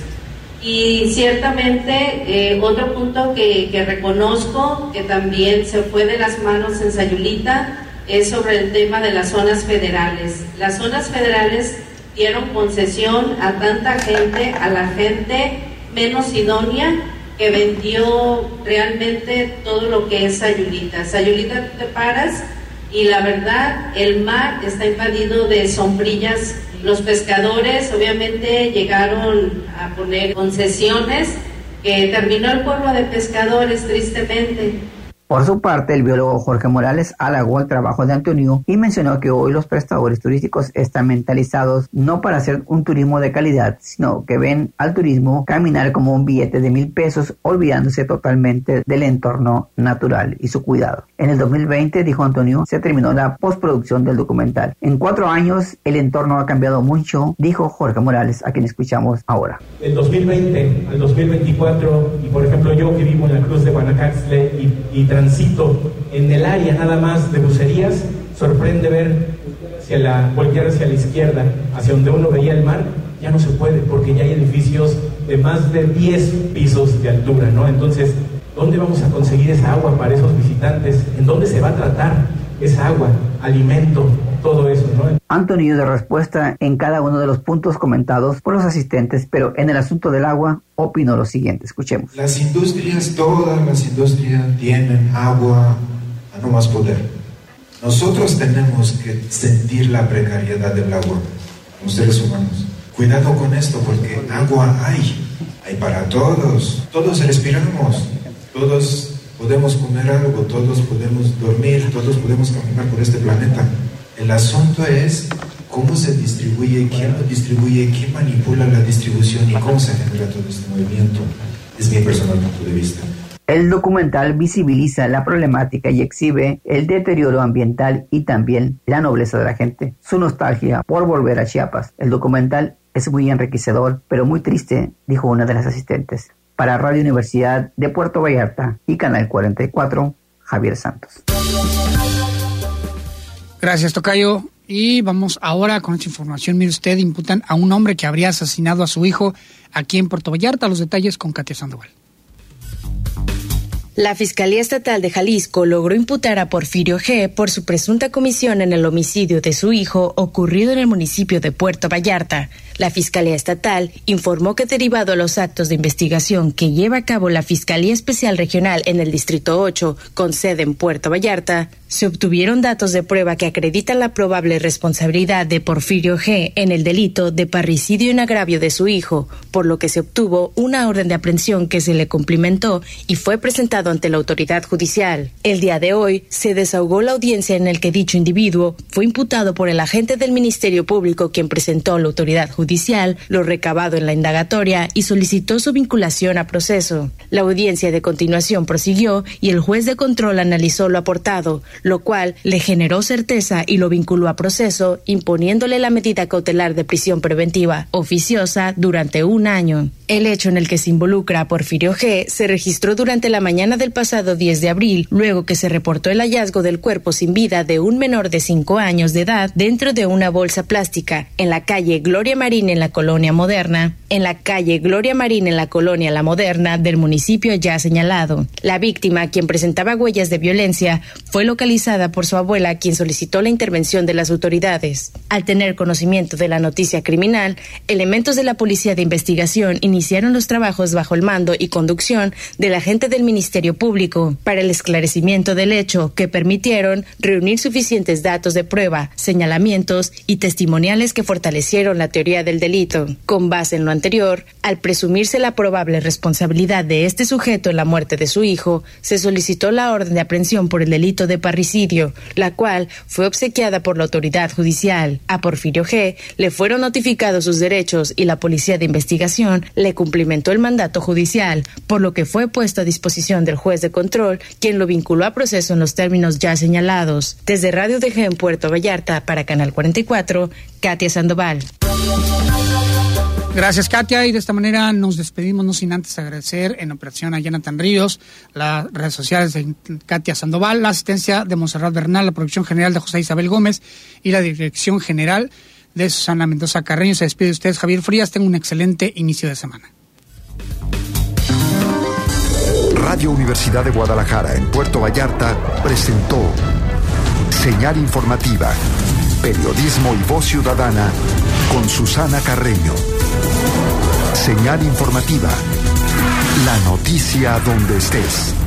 Y ciertamente otro punto que reconozco que también se fue de las manos en Sayulita es sobre el tema de las zonas federales. Las zonas federales dieron concesión a tanta gente, a la gente menos idónea, que vendió realmente todo lo que es Sayulita. Sayulita, tú te paras y la verdad el mar está invadido de sombrillas. Los pescadores obviamente llegaron a poner concesiones que terminó el pueblo de pescadores tristemente. Por su parte, el biólogo Jorge Morales halagó el trabajo de Antonio y mencionó que hoy los prestadores turísticos están mentalizados no para hacer un turismo de calidad, sino que ven al turismo caminar como un billete de 1,000 pesos, olvidándose totalmente del entorno natural y su cuidado. En el 2020, dijo Antonio, se terminó la postproducción del documental. En 4 años, el entorno ha cambiado mucho, dijo Jorge Morales, a quien escuchamos ahora. Del 2020 al 2024, y por ejemplo yo que vivo en la Cruz de Guanacaxtle y transito en el área nada más de Bucerías, sorprende ver voltear hacia la izquierda, hacia donde uno veía el mar, ya no se puede porque ya hay edificios de más de 10 pisos de altura, ¿no? Entonces, ¿dónde vamos a conseguir esa agua para esos visitantes? ¿En dónde se va a tratar esa agua? Alimento, todo eso, ¿no? Antonio de respuesta en cada uno de los puntos comentados por los asistentes, pero en el asunto del agua opinó lo siguiente. Escuchemos. Las industrias, todas las industrias tienen agua a no más poder. Nosotros tenemos que sentir la precariedad del agua, los seres humanos. Cuidado con esto porque agua hay para todos. Todos respiramos, todos podemos comer algo, todos podemos dormir, todos podemos caminar por este planeta. El asunto es cómo se distribuye, quién lo distribuye, quién manipula la distribución y cómo se genera todo este movimiento. Es mi personal punto de vista. El documental visibiliza la problemática y exhibe el deterioro ambiental y también la nobleza de la gente, su nostalgia por volver a Chiapas. El documental es muy enriquecedor, pero muy triste, dijo una de las asistentes. Para Radio Universidad de Puerto Vallarta y Canal 44, Javier Santos. Gracias, tocayo. Y vamos ahora con esta información. Mire usted, imputan a un hombre que habría asesinado a su hijo aquí en Puerto Vallarta. Los detalles con Katia Sandoval. La Fiscalía Estatal de Jalisco logró imputar a Porfirio G. por su presunta comisión en el homicidio de su hijo ocurrido en el municipio de Puerto Vallarta. La Fiscalía Estatal informó que derivado a los actos de investigación que lleva a cabo la Fiscalía Especial Regional en el Distrito 8, con sede en Puerto Vallarta, se obtuvieron datos de prueba que acreditan la probable responsabilidad de Porfirio G. en el delito de parricidio en agravio de su hijo, por lo que se obtuvo una orden de aprehensión que se le cumplimentó y fue presentado ante la autoridad judicial. El día de hoy se desahogó la audiencia en el que dicho individuo fue imputado por el agente del Ministerio Público quien presentó a la autoridad judicial lo recabado en la indagatoria y solicitó su vinculación a proceso. La audiencia de continuación prosiguió y el juez de control analizó lo aportado, lo cual le generó certeza y lo vinculó a proceso, imponiéndole la medida cautelar de prisión preventiva oficiosa durante 1 año. El hecho en el que se involucra a Porfirio G. se registró durante la mañana del pasado 10 de abril, luego que se reportó el hallazgo del cuerpo sin vida de un menor de 5 años de edad dentro de una bolsa plástica en la calle Gloria Marín en la colonia Moderna, La Moderna del municipio ya señalado. La víctima, quien presentaba huellas de violencia, fue localizada por su abuela, quien solicitó la intervención de las autoridades. Al tener conocimiento de la noticia criminal, elementos de la Policía de Investigación iniciaron los trabajos bajo el mando y conducción del agente del Ministerio Público para el esclarecimiento del hecho, que permitieron reunir suficientes datos de prueba, señalamientos y testimoniales que fortalecieron la teoría del delito. Con base en lo anterior, al presumirse la probable responsabilidad de este sujeto en la muerte de su hijo, se solicitó la orden de aprehensión por el delito de parricidio, la cual fue obsequiada por la autoridad judicial. A Porfirio G. le fueron notificados sus derechos y la Policía de Investigación le cumplimentó el mandato judicial, por lo que fue puesto a disposición del juez de control, quien lo vinculó a proceso en los términos ya señalados. Desde Radio DG en Puerto Vallarta para Canal 44, Katia Sandoval. Gracias, Katia, y de esta manera nos despedimos, no sin antes agradecer en operación a Jonathan Ríos, las redes sociales de Katia Sandoval, la asistencia de Monserrat Bernal, la producción general de José Isabel Gómez y la dirección general de Susana Mendoza Carreño. Se despide de ustedes, Javier Frías. Tengan un excelente inicio de semana. Radio Universidad de Guadalajara en Puerto Vallarta presentó Señal Informativa, Periodismo y Voz Ciudadana con Susana Carreño. Señal Informativa, la noticia donde estés.